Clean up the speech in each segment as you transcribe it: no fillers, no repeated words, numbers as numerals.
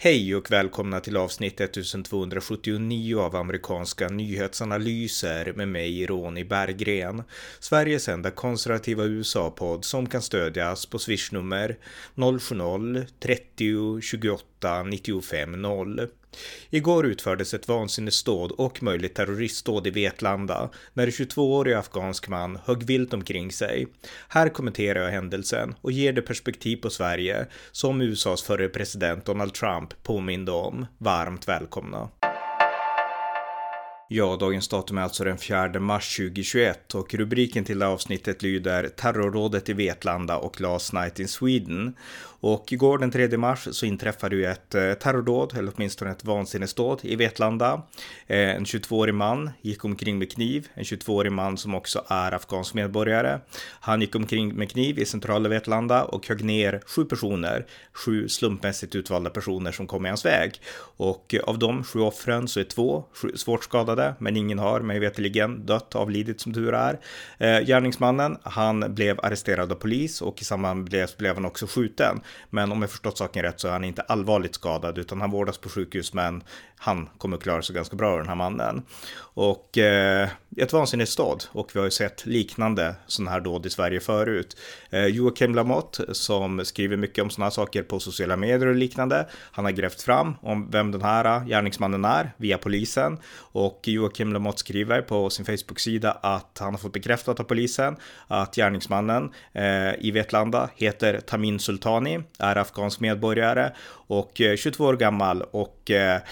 Hej och välkomna till avsnitt 1279 av amerikanska nyhetsanalyser med mig, Ronny Berggren. Sveriges enda konservativa USA-podd som kan stödjas på swishnummer 070-30 28 95 0. Igår utfördes ett vansinnesdåd och möjligt terroristdåd i Vetlanda när en 22-årig afghansk man högg vilt omkring sig. Här kommenterar jag händelsen och ger det perspektiv på Sverige som USAs förre president Donald Trump påminde om. Varmt välkomna! Ja, dagens datum är alltså den 4 mars 2021 och rubriken till avsnittet lyder Terrorrådet i Vetlanda och Last Night in Sweden. Och igår den 3 mars så inträffade ju ett terrordåd, eller åtminstone ett vansinnesdåd i Vetlanda. En 22-årig man gick omkring med kniv, en 22-årig man som också är afghansk medborgare. Han gick omkring med kniv i centrala Vetlanda och högg ner 7 personer, 7 slumpmässigt utvalda personer som kom i hans väg. Och av de 7 offren så är 2 svårt skadade, men ingen har mig veterligen avlidit som tur är. Gärningsmannen, han blev arresterad av polis och i samband med det blev han också skjuten. Men om jag förstått saken rätt så är han inte allvarligt skadad utan han vårdas på sjukhus, men han kommer klara sig ganska bra, den här mannen. Och ett vansinnesdåd, och vi har ju sett liknande sådana här dåd i Sverige förut. Joakim Lamotte, som skriver mycket om sådana här saker på sociala medier och liknande, han har grävt fram om vem den här gärningsmannen är via polisen, och Joakim Lamotte skriver på sin Facebook-sida att han har fått bekräftat av polisen att gärningsmannen i Vetlanda heter Tamim Sultani, är afghansk medborgare och 22 år gammal, och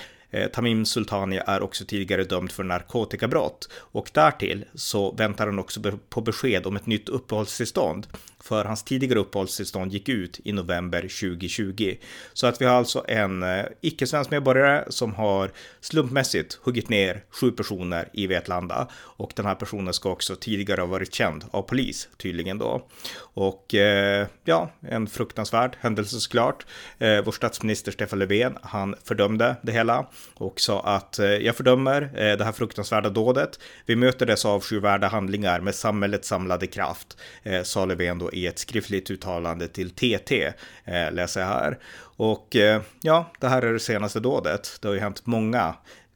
Tamim Sultani är också tidigare dömd för narkotikabrott, och därtill så väntar han också på besked om ett nytt uppehållstillstånd, för hans tidigare uppehållstillstånd gick ut i november 2020. Så att vi har alltså en icke-svensk medborgare som har slumpmässigt huggit ner 7 personer i Vetlanda, och den här personen ska också tidigare ha varit känd av polis tydligen då. Och ja, en fruktansvärd händelse såklart. Vår statsminister Stefan Löfven, han fördömde det hela och sa att jag fördömer det här fruktansvärda dådet. Vi möter dessa avskyvärda handlingar med samhällets samlade kraft, sa Löfven då i ett skriftligt uttalande till TT, läser jag här. Och ja, det här är det senaste dådet. Det har ju hänt många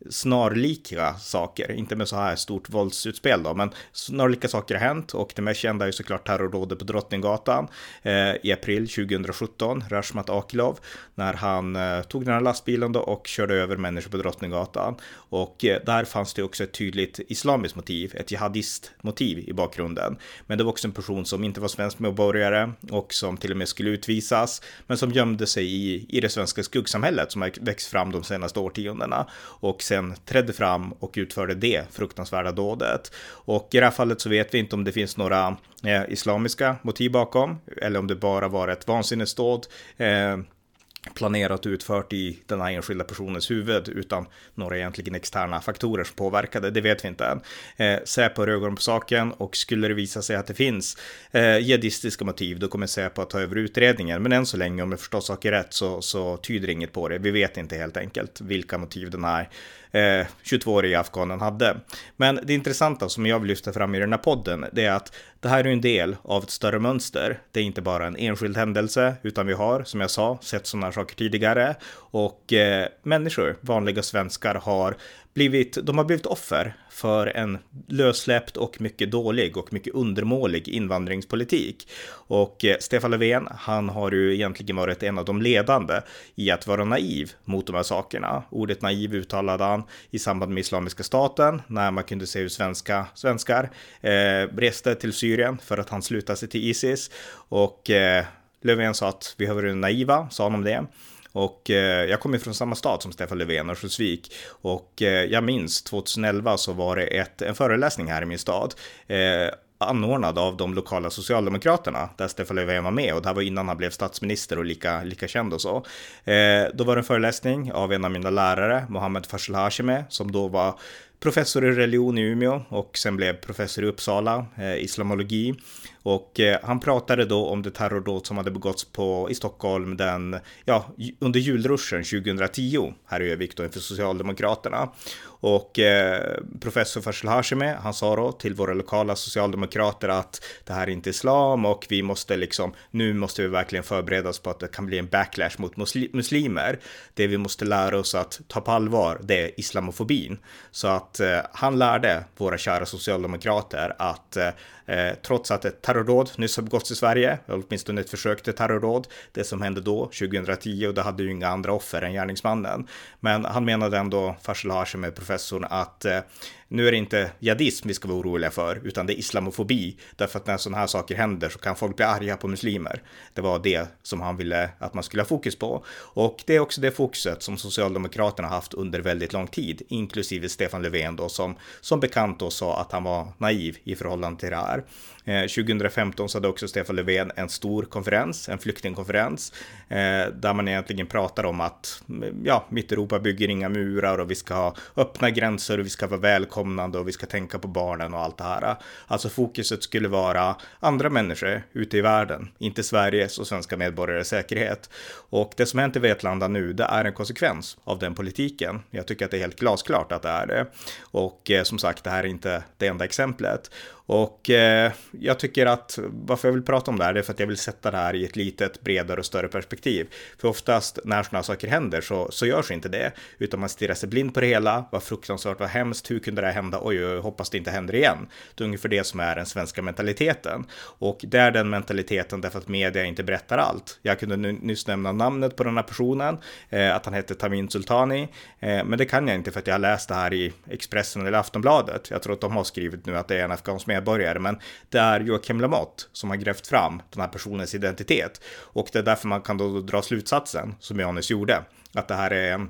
snarlika saker, inte med så här stort våldsutspel då, men snarlika saker har hänt, och det mest kända är ju såklart terrordådet på Drottninggatan i april 2017, Rashmat Akilov, när han tog den här lastbilen då och körde över människor på Drottninggatan, och där fanns det också ett tydligt islamiskt motiv, ett jihadistmotiv i bakgrunden, men det var också en person som inte var svensk medborgare och som till och med skulle utvisas, men som gömde sig i det svenska skuggsamhället som har växt fram de senaste årtiondena, och sen trädde fram och utförde det fruktansvärda dådet. Och i det här fallet så vet vi inte om det finns några islamiska motiv bakom, eller om det bara var ett vansinnesdåd planerat och utfört i den här enskilda personens huvud utan några egentligen externa faktorer som påverkade. Det vet vi inte än. Säpo har ögon på saken, och skulle det visa sig att det finns jihadistiska motiv, då kommer Säpo att ta över utredningen. Men än så länge, om jag förstår saker rätt, så tyder inget på det. Vi vet inte helt enkelt vilka motiv den här 22-åriga afghanen hade. Men det intressanta som jag vill lyfta fram i den här podden, det är att det här är en del av ett större mönster. Det är inte bara en enskild händelse, utan vi har, som jag sa, sett sådana saker tidigare, och människor, vanliga svenskar, har blivit offer för en lössläppt och mycket dålig och mycket undermålig invandringspolitik. Och Stefan Löfven, han har ju egentligen varit en av de ledande i att vara naiv mot de här sakerna. Ordet naiv uttalade han i samband med Islamiska staten, när man kunde se hur svenskar reste till Syrien för att ansluta sig till ISIS. Och Löfven sa att vi har varit naiva, sa han om det. Och jag kommer från samma stad som Stefan Löfven, Örnsköldsvik, och jag minns 2011 så var det en föreläsning här i min stad anordnad av de lokala socialdemokraterna där Stefan Löfven var med, och det här var innan han blev statsminister och lika känd och så. Då var det en föreläsning av en av mina lärare, Mohammed Fashel Hashemi, som då var professor i religion i Umeå och sen blev professor i Uppsala, islamologi. Och han pratade då om det terrordåd som hade begåtts i Stockholm under julruschen 2010 här i Övik då inför Socialdemokraterna. Och professor Faisal Hashemi, han sa då till våra lokala socialdemokrater att det här är inte islam och nu måste vi verkligen förbereda oss på att det kan bli en backlash mot muslimer. Det vi måste lära oss att ta på allvar, det är islamofobin. Så att han lärde våra kära socialdemokrater att trots att ett terrordåd nyss har begåtts i Sverige, åtminstone ett försök till terrordåd, det som hände då 2010, och det hade ju inga andra offer än gärningsmannen. Men han menade ändå, Faisal Hashemi, professorn, att nu är det inte jihadism vi ska vara oroliga för, utan det är islamofobi. Därför att när sådana här saker händer så kan folk bli arga på muslimer. Det var det som han ville att man skulle ha fokus på. Och det är också det fokuset som Socialdemokraterna har haft under väldigt lång tid, inklusive Stefan Löfven då, som bekant då sa att han var naiv i förhållande till det här. 2015 så hade också Stefan Löfven en stor konferens, en flyktingkonferens, där man egentligen pratar om att Mitteuropa bygger inga murar och vi ska ha öppna gränser och vi ska vara välkomnande och vi ska tänka på barnen och allt det här. Alltså fokuset skulle vara andra människor ute i världen, inte Sveriges och svenska medborgares säkerhet. Och det som hänt i Vetlanda nu, det är en konsekvens av den politiken. Jag tycker att det är helt glasklart att det är det. Och som sagt, det här är inte det enda exemplet. Och jag tycker att varför jag vill prata om det här är för att jag vill sätta det här i ett litet, bredare och större perspektiv. För oftast när sådana saker händer så görs inte det, utan man stirrar sig blind på det hela. Vad fruktansvärt, vad hemskt, hur kunde det här hända? Oj, hoppas det inte händer igen. Det är ungefär det som är den svenska mentaliteten. Och det är den mentaliteten därför att media inte berättar allt. Jag kunde nyss nämna namnet på den här personen, att han heter Tamin Sultani, men det kan jag inte för att jag har läst det här i Expressen eller Aftonbladet. Jag tror att de har skrivit nu att det är en afghansk medborgare, men det är Joakim Lamotte som har grävt fram den här personens identitet, och det är därför man kan då dra slutsatsen som jag nyss gjorde, att det här är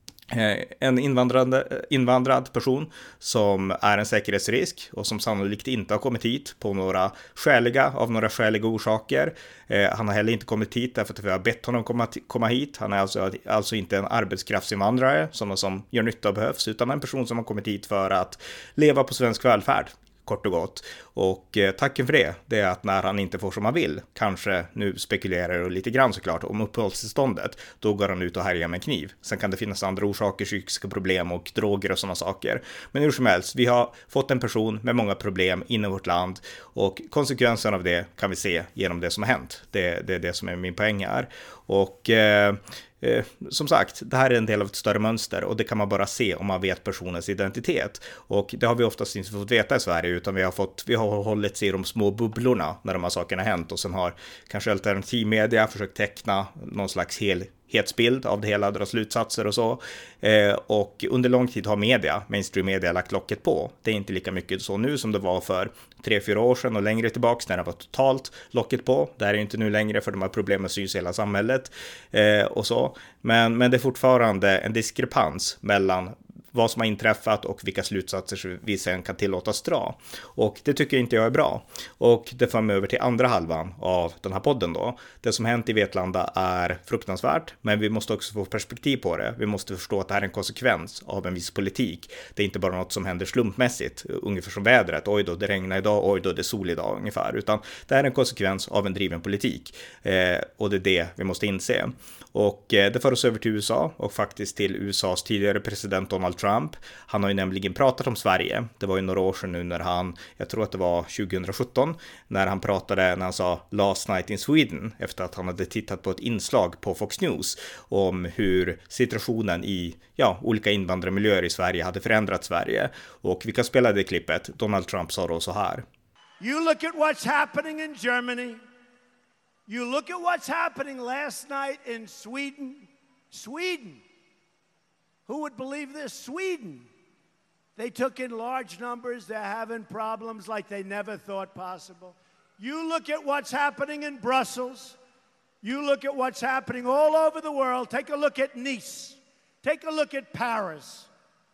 en invandrad person som är en säkerhetsrisk och som sannolikt inte har kommit hit av några skäliga orsaker. Han har heller inte kommit hit därför att vi har bett honom komma hit. Han är alltså inte en arbetskraftsinvandrare, sådana som gör nytta och behövs, utan en person som har kommit hit för att leva på svensk välfärd, kort och gott. Och tacken för det är att när han inte får som han vill, kanske nu spekulerar och lite grann såklart om uppehållstillståndet, då går han ut och härjar med en kniv. Sen kan det finnas andra orsaker, psykiska problem och droger och sådana saker. Men hur som helst, vi har fått en person med många problem inom vårt land, och konsekvensen av det kan vi se genom det som har hänt. Det är det som är min poäng här. Och som sagt, det här är en del av ett större mönster, och det kan man bara se om man vet personens identitet. Och det har vi oftast inte fått veta i Sverige, utan vi har hållit sig i de små bubblorna när de här sakerna har hänt, och sen har kanske alternativmedia försökt teckna någon slags helhetsbild av det hela, dra slutsatser och så. Och under lång tid har mainstream media lagt locket på. Det är inte lika mycket så nu som det var för 3-4 år sedan och längre tillbaks när det var totalt locket på. Det är ju inte nu längre, för de här problemen syns i hela samhället och så. Men det är fortfarande en diskrepans mellan vad som har inträffat och vilka slutsatser vi sen kan tillåtas dra. Och det tycker inte jag är bra. Och det för mig över till andra halvan av den här podden då. Det som hänt i Vetlanda är fruktansvärt, men vi måste också få perspektiv på det. Vi måste förstå att det här är en konsekvens av en viss politik. Det är inte bara något som händer slumpmässigt, ungefär som vädret. Oj då, det regnar idag, oj då, det är sol idag ungefär. Utan det här är en konsekvens av en driven politik. Och det är det vi måste inse. Och det för oss över till USA, och faktiskt till USAs tidigare president Donald Trump. Han har ju nämligen pratat om Sverige. Det var ju några år sedan nu när jag tror att det var 2017, när han sa Last Night in Sweden, efter att han hade tittat på ett inslag på Fox News om hur situationen i olika invandrarmiljöer i Sverige hade förändrat Sverige. Och vi kan spela det klippet. Donald Trump sa då så här: You look at what's happening in Germany. You look at what's happening last night in Sweden. Sweden. Who would believe this? Sweden. They took in large numbers. They're having problems like they never thought possible. You look at what's happening in Brussels. You look at what's happening all over the world. Take a look at Nice. Take a look at Paris.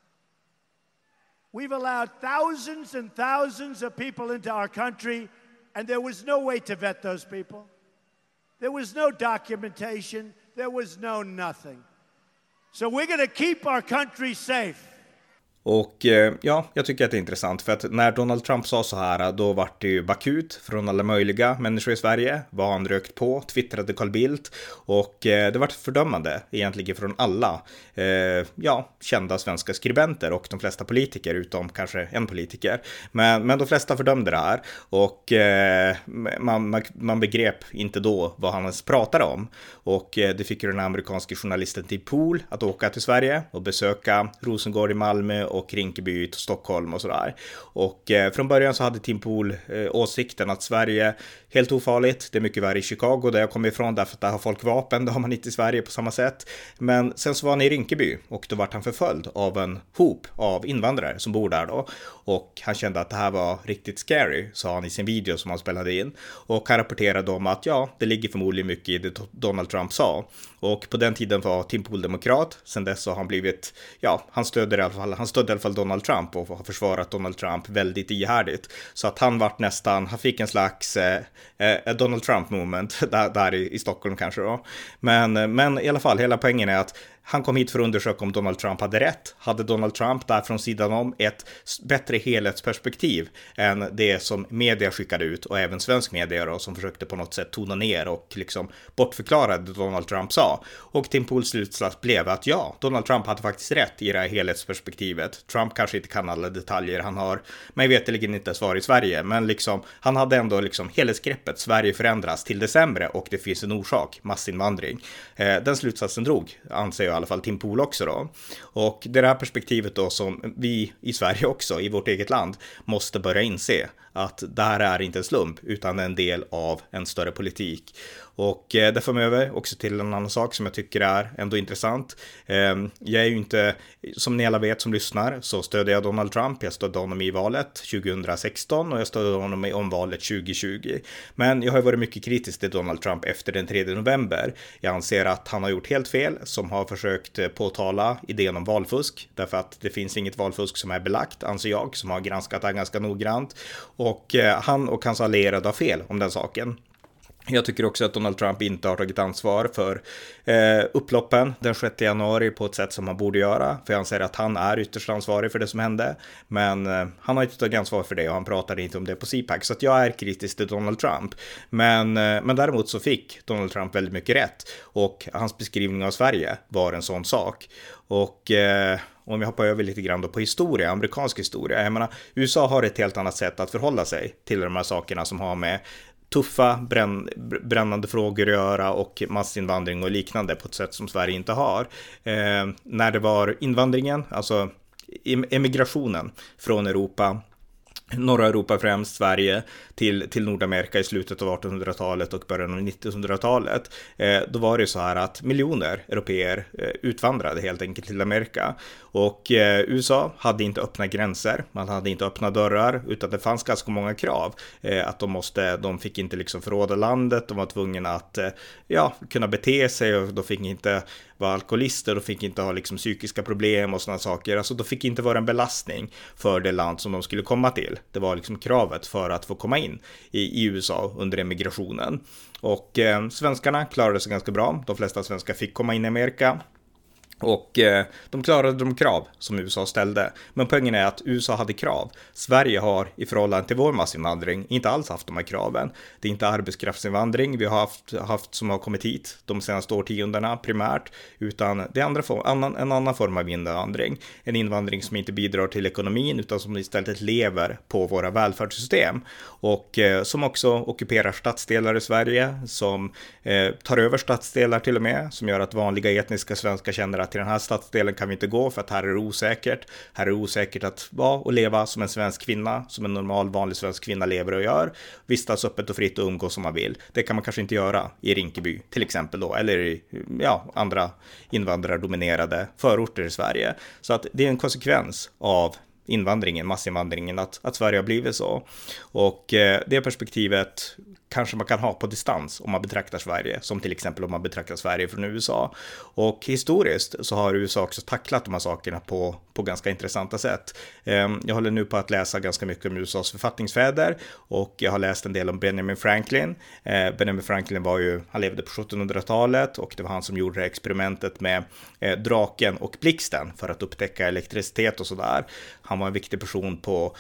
We've allowed thousands and thousands of people into our country, and there was no way to vet those people. There was no documentation. There was no nothing. So we're going to keep our country safe. Och ja, jag tycker att det är intressant för att när Donald Trump sa så här, då var det ju bakut från alla möjliga människor i Sverige. Vad han rökt på, twittrade Carl Bildt, och det var ett fördömande egentligen från alla kända svenska skribenter och de flesta politiker, utom kanske en politiker. Men de flesta fördömde det här, och man begrep inte då vad han ens pratade om. Och det fick ju den amerikanska journalisten Tim Pool att åka till Sverige och besöka Rosengård i Malmö och Rinkeby till Stockholm och sådär. Och från början så hade Tim Pool åsikten att Sverige helt ofarligt, det är mycket värre i Chicago där jag kommer ifrån, därför att där har folk vapen, det har man inte i Sverige på samma sätt. Men sen så var han i Rinkeby och då var han förföljd av en hop av invandrare som bor där då. Och han kände att det här var riktigt scary, sa han i sin video som han spelade in. Och han rapporterade om att det ligger förmodligen mycket i det Donald Trump sa. Och på den tiden var Tim Pool demokrat. Sen dess så har han blivit, han stödde i alla fall Donald Trump och har försvarat Donald Trump väldigt ihärdigt. Så att han fick en slags Donald Trump moment där i Stockholm kanske då. Men i alla fall, hela poängen är att han kom hit för att undersöka om Donald Trump hade rätt. Hade Donald Trump där från sidan om ett bättre helhetsperspektiv än det som media skickade ut, och även svensk media då, som försökte på något sätt tona ner och liksom bortförklara det Donald Trump sa. Och Tim Pools slutsats blev att Donald Trump hade faktiskt rätt i det här helhetsperspektivet. Trump kanske inte kan alla detaljer, han har mig veterligen inte svar i Sverige, men liksom han hade ändå liksom helhetsgreppet. Sverige förändras till det sämre och det finns en orsak, massinvandring. Den slutsatsen drog, anser jag i alla fall Tim Pool också då. Och det här perspektivet då som vi i Sverige också, i vårt eget land, måste börja inse att det här är inte en slump utan en del av en större politik. Och det för mig över också till en annan sak som jag tycker är ändå intressant. Jag är ju inte, som ni alla vet som lyssnar, så stödde jag Donald Trump. Jag stödde honom i valet 2016 och jag stödde honom i omvalet 2020. Men jag har varit mycket kritisk till Donald Trump efter den 3 november. Jag anser att han har gjort helt fel som har försökt påtala idén om valfusk. Därför att det finns inget valfusk som är belagt, anser jag, som har granskat det ganska noggrant. Och han och hans allierade har fel om den saken. Jag tycker också att Donald Trump inte har tagit ansvar för upploppen den 6 januari på ett sätt som han borde göra. För jag anser att han är ytterst ansvarig för det som hände. Men han har inte tagit ansvar för det och han pratade inte om det på CPAC. Så att jag är kritisk till Donald Trump. Men däremot så fick Donald Trump väldigt mycket rätt. Och hans beskrivning av Sverige var en sån sak. Och om vi hoppar över lite grann då på historia, amerikansk historia. Jag menar, USA har ett helt annat sätt att förhålla sig till de här sakerna som har med tuffa, brännande frågor att göra och massinvandring och liknande på ett sätt som Sverige inte har. När det var invandringen, alltså emigrationen från Europa, norra Europa främst, Sverige, till Nordamerika i slutet av 1800-talet och början av 1900-talet, då var det så här att miljoner europeer utvandrade helt enkelt till Amerika. Och USA hade inte öppna gränser, man hade inte öppna dörrar, utan det fanns ganska många krav. Att de fick inte liksom förråda landet, de var tvungna att kunna bete sig, och de fick inte vara alkoholister, de fick inte ha liksom psykiska problem och sådana saker. Alltså de fick inte vara en belastning för det land som de skulle komma till. Det var liksom kravet för att få komma in i USA under emigrationen. Och svenskarna klarade sig ganska bra. De flesta svenskar fick komma in i Amerika. Och de klarade de krav som USA ställde. Men poängen är att USA hade krav. Sverige har i förhållande till vår massinvandring inte alls haft de här kraven. Det är inte arbetskraftsinvandring vi har haft som har kommit hit de senaste årtiondena primärt. Utan det är en annan form av invandring. En invandring som inte bidrar till ekonomin utan som istället lever på våra välfärdssystem. Och som också ockuperar stadsdelar i Sverige. Som tar över stadsdelar till och med. Som gör att vanliga etniska svenskar känner att till den här stadsdelen kan vi inte gå för att här är det osäkert. Här är det osäkert att vara och leva som en svensk kvinna, som en normal vanlig svensk kvinna lever och gör. Vistas öppet och fritt och umgås som man vill. Det kan man kanske inte göra i Rinkeby till exempel då, eller i andra invandrardominerade förorter i Sverige. Så att det är en konsekvens av massinvandringen, att Sverige har blivit så. Och det perspektivet kanske man kan ha på distans om man betraktar Sverige, som till exempel om man betraktar Sverige från USA. Och historiskt så har USA också tacklat de här sakerna på ganska intressanta sätt. Jag håller nu på att läsa ganska mycket om USAs författningsfäder och jag har läst en del om Benjamin Franklin. Benjamin Franklin han levde på 1700-talet och det var han som gjorde experimentet med draken och blixten för att upptäcka elektricitet och sådär. Han var en viktig person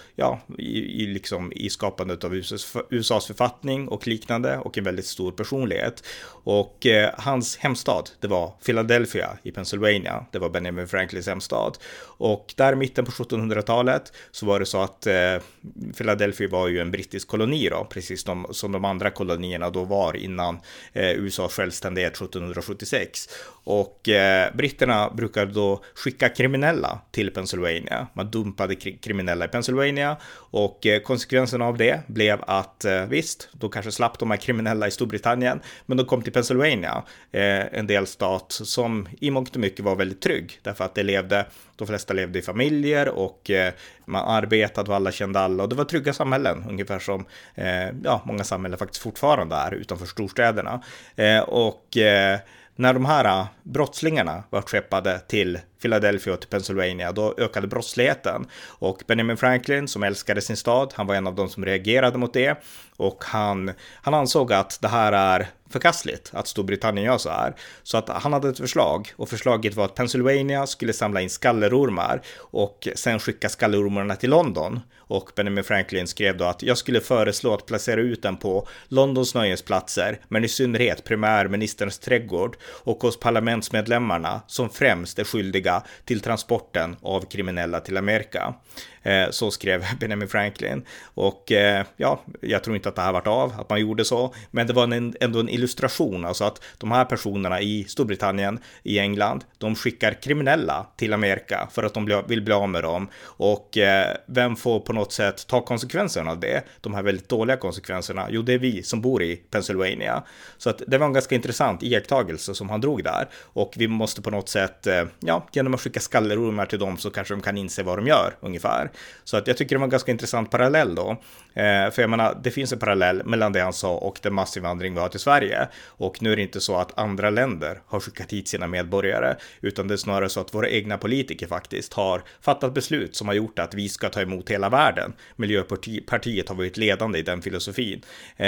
i skapandet av USAs författning och liknande och en väldigt stor personlighet. Och hans hemstad, det var Philadelphia i Pennsylvania. Det var Benjamin Franklins hemstad. Och där i mitten på 1700-talet så var det så att Philadelphia var ju en brittisk koloni då, precis som de andra kolonierna då var innan USAs självständighet 1776. Och britterna brukade då skicka kriminella till Pennsylvania. Man dumpade kriminella i Pennsylvania och konsekvensen av det blev att visst, då kanske slapp de här kriminella i Storbritannien, men de kom till Pennsylvania, en delstat som i mångt och mycket var väldigt trygg, därför att de flesta levde i familjer och man arbetade och alla kände alla och det var trygga samhällen, ungefär som många samhällen faktiskt fortfarande är utanför storstäderna. När de här brottslingarna var skeppade till Philadelphia och till Pennsylvania, då ökade brottsligheten. Och Benjamin Franklin, som älskade sin stad, han var en av de som reagerade mot det. Och han ansåg att det här är förkastligt, att Storbritannien gör så här. Så att han hade ett förslag, och förslaget var att Pennsylvania skulle samla in skallerormar och sen skicka skallerormarna till London. Och Benjamin Franklin skrev då att jag skulle föreslå att placera ut den på Londons nöjesplatser, men i synnerhet premiärministerns trädgård och hos parlamentsmedlemmarna som främst är skyldiga till transporten av kriminella till Amerika. Så skrev Benjamin Franklin. Och jag tror inte att det här varit av, att man gjorde så, men det var ändå en illustration, alltså att de här personerna i Storbritannien, i England, de skickar kriminella till Amerika för att de vill bli av med dem. Och vem får på något sätt ta konsekvenserna av det? De här väldigt dåliga konsekvenserna. Jo, det är vi som bor i Pennsylvania. Så att det var en ganska intressant iakttagelse som han drog där. Och vi måste på något sätt, genom att skicka skallerormar till dem så kanske de kan inse vad de gör ungefär. Så att jag tycker det var en ganska intressant parallell då. För jag menar, det finns en parallell mellan det han sa och den massinvandring vi har till Sverige. Och nu är det inte så att andra länder har skickat hit sina medborgare, utan det är snarare så att våra egna politiker faktiskt har fattat beslut som har gjort att vi ska ta emot hela världen. Miljöpartiet har varit ledande i den filosofin.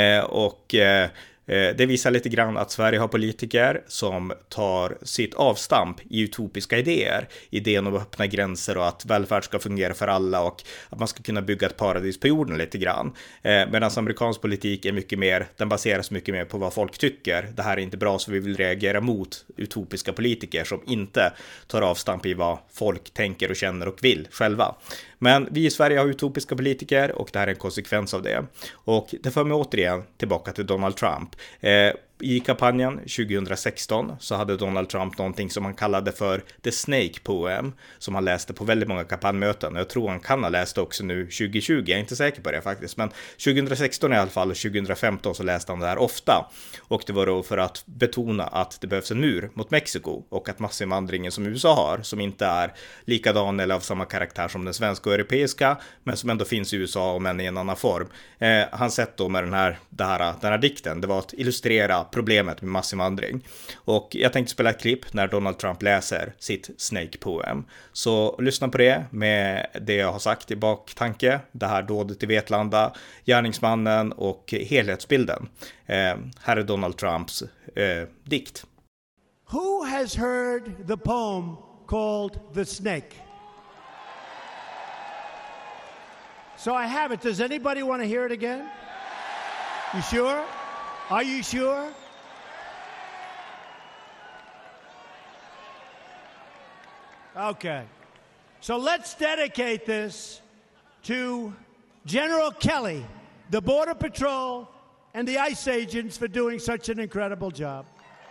Det visar lite grann att Sverige har politiker som tar sitt avstamp i utopiska idéer. Idén om öppna gränser och att välfärd ska fungera för alla och att man ska kunna bygga ett paradis på jorden lite grann. Medan amerikansk politik är mycket mer, den baseras mycket mer på vad folk tycker. Det här är inte bra, så vi vill reagera mot utopiska politiker som inte tar avstamp i vad folk tänker och känner och vill själva. Men vi i Sverige har utopiska politiker och det här är en konsekvens av det. Och det för mig återigen tillbaka till Donald Trump. I kampanjen 2016 så hade Donald Trump någonting som han kallade för The Snake Poem, som han läste på väldigt många kampanjmöten. Jag tror han kan ha läst också nu 2020, jag är inte säker på det faktiskt, men 2016 i alla fall och 2015 så läste han det här ofta. Och det var då för att betona att det behövs en mur mot Mexiko och att massinvandringen som USA har, som inte är likadan eller av samma karaktär som den svenska och europeiska, men som ändå finns i USA och men i en annan form. Hans sätt då med den här dikten, det var att illustrera problemet med massinvandring. Och jag tänkte spela ett klipp när Donald Trump läser sitt Snake Poem. Så lyssna på det med det jag har sagt i baktanke. Det här dådet i Vetlanda, gärningsmannen och helhetsbilden. Här är Donald Trumps dikt. Who has heard the poem called The Snake? So I have it. Does anybody want to hear it again? You sure? Are you sure? Okay. So let's dedicate this to General Kelly, the Border Patrol, and the ICE agents for doing such an incredible job.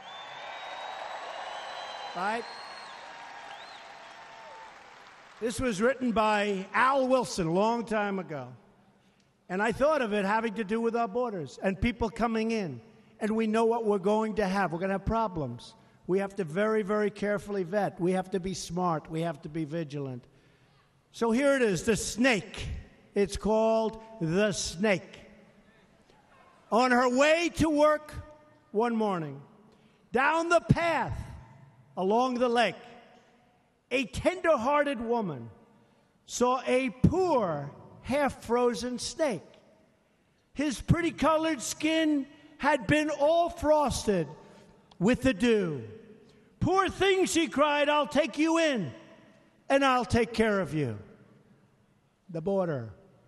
All right? This was written by Al Wilson a long time ago. And I thought of it having to do with our borders and people coming in. And we know what we're going to have. We're going to have problems. We have to very, very carefully vet. We have to be smart. We have to be vigilant. So here it is, The Snake. It's called The Snake. On her way to work one morning, down the path along the lake, a tender-hearted woman saw a poor, half-frozen snake. His pretty-colored skin had been all frosted with the dew. "Poor thing," she cried, "I'll take you in, and I'll take care of you." The border.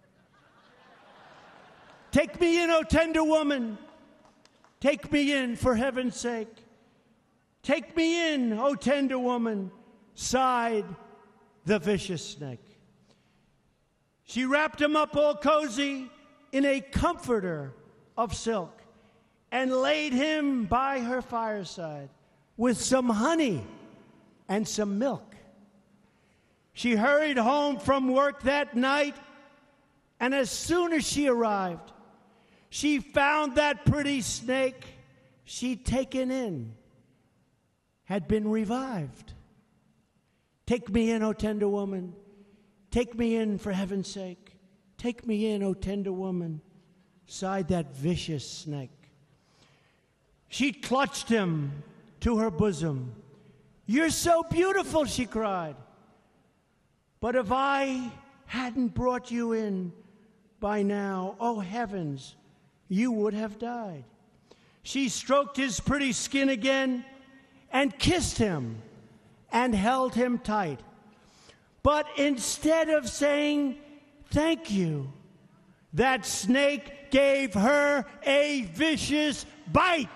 "Take me in, O tender woman. Take me in, for heaven's sake. Take me in, O tender woman," sighed the vicious snake. She wrapped him up all cozy in a comforter of silk and laid him by her fireside with some honey and some milk. She hurried home from work that night, and as soon as she arrived, she found that pretty snake she'd taken in had been revived. "Take me in, O tender woman. Take me in, for heaven's sake. Take me in, O tender woman," sighed that vicious snake. She clutched him to her bosom. "You're so beautiful," she cried. "But if I hadn't brought you in by now, oh heavens, you would have died." She stroked his pretty skin again and kissed him and held him tight. But instead of saying thank you, that snake gave her a vicious bite.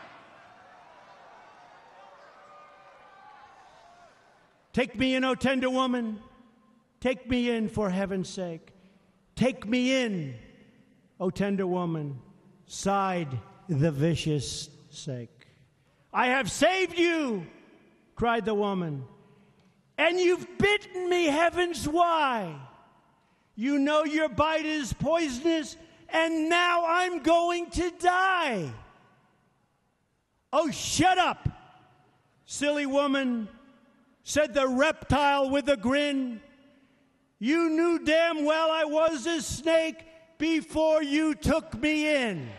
"Take me in, O tender woman. Take me in, for heaven's sake. Take me in, O tender woman," sighed the vicious snake. "I have saved you," cried the woman, "and you've bitten me, heavens, why? You know your bite is poisonous, and now I'm going to die." "Oh, shut up, silly woman," said the reptile with a grin. "You knew damn well I was a snake before you took me in."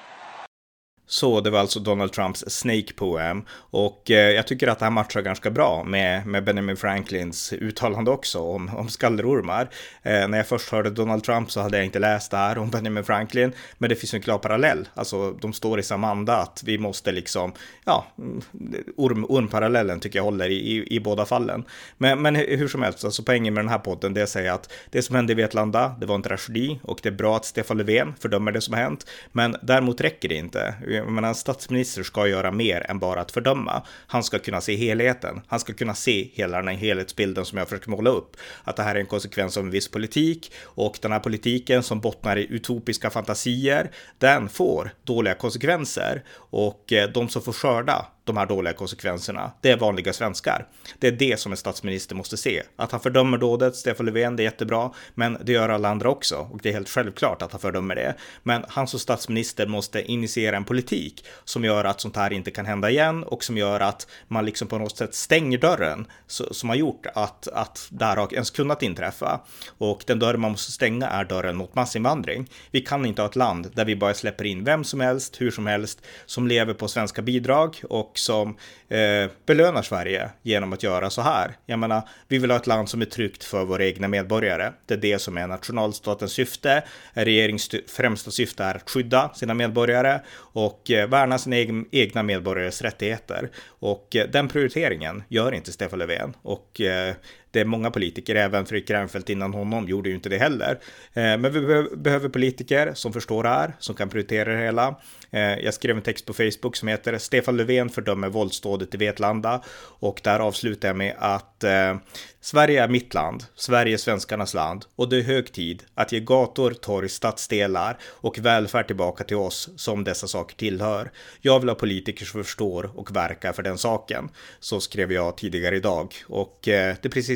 Så det var alltså Donald Trumps Snake Poem, och jag tycker att det här matchar ganska bra med Benjamin Franklins uttalande också om skallrormar. När jag först hörde Donald Trump så hade jag inte läst det här om Benjamin Franklin, men det finns en klar parallell. Alltså de står i samma anda, att vi måste liksom, ja, ormparallellen tycker jag håller i båda fallen. Men hur som helst, alltså poängen med den här podden, det är att säga att det som hände i Vetlanda, det var en tragedi, och det är bra att Stefan Löfven fördömer det som har hänt, men däremot räcker det inte. Men en statsminister ska göra mer än bara att fördöma. Han ska kunna se helheten. Han ska kunna se hela den här helhetsbilden som jag försöker måla upp. Att det här är en konsekvens av en viss politik, och den här politiken som bottnar i utopiska fantasier, den får dåliga konsekvenser, och de som får skörda de här dåliga konsekvenserna, det är vanliga svenskar. Det är det som en statsminister måste se. Att han fördömer dådet, Stefan Löfven, det är jättebra, men det gör alla andra också, och det är helt självklart att han fördömer det. Men han som statsminister måste initiera en politik som gör att sånt här inte kan hända igen, och som gör att man liksom på något sätt stänger dörren som har gjort att det här har ens kunnat inträffa. Och den dörren man måste stänga är dörren mot massinvandring. Vi kan inte ha ett land där vi bara släpper in vem som helst, hur som helst, som lever på svenska bidrag och som belönar Sverige genom att göra så här. Jag menar, vi vill ha ett land som är tryggt för våra egna medborgare. Det är det som är nationalstatens syfte. Regeringens främsta syfte är att skydda sina medborgare och värna sina egna medborgares rättigheter. Och den prioriteringen gör inte Stefan Löfven. Och det är många politiker, även Fredrik Reinfeldt innan honom gjorde ju inte det heller. Men vi behöver politiker som förstår det här, som kan prioritera det hela. Jag skrev en text på Facebook som heter "Stefan Löfven fördömer våldsdådet i Vetlanda", och där avslutar jag med att Sverige är mitt land, Sverige är svenskarnas land, och det är hög tid att ge gator, torg, stadsdelar och välfärd tillbaka till oss som dessa saker tillhör. Jag vill ha politiker som förstår och verkar för den saken. Så skrev jag tidigare idag, och det är precis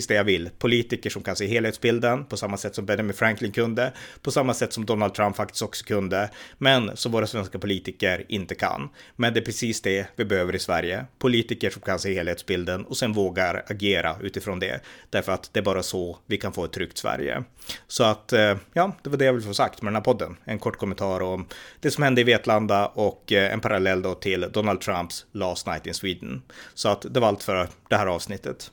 det jag vill. Politiker som kan se helhetsbilden på samma sätt som Benjamin Franklin kunde, på samma sätt som Donald Trump faktiskt också kunde, men som våra svenska politiker inte kan. Men det är precis det vi behöver i Sverige. Politiker som kan se helhetsbilden och sen vågar agera utifrån det. Därför att det är bara så vi kan få ett tryggt Sverige. Så att, ja, det var det jag vill få sagt med den här podden. En kort kommentar om det som hände i Vetlanda och en parallell då till Donald Trumps Last Night in Sweden. Så att det var allt för det här avsnittet.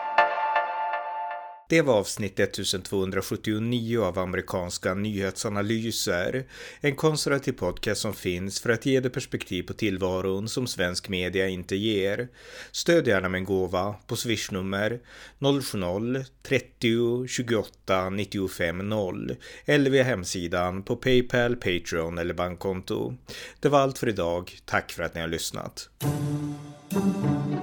Det var avsnitt 1279 av amerikanska nyhetsanalyser, en konservativ podcast som finns för att ge det perspektiv på tillvaron som svensk media inte ger. Stöd gärna med en gåva på swishnummer 070-30 28 95 0 eller via hemsidan på PayPal, Patreon eller bankkonto. Det var allt för idag. Tack för att ni har lyssnat.